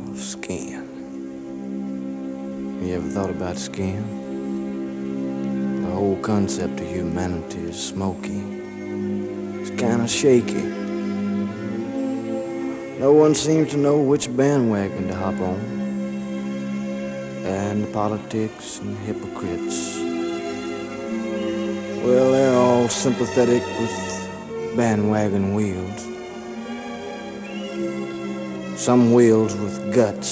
skin. You ever thought about skin? The whole concept of humanity is smoky. It's kind of shaky. No one seems to know which bandwagon to hop on. And the politics and hypocrites, well, they're all sympathetic with bandwagon wheels. Some wheels with guts.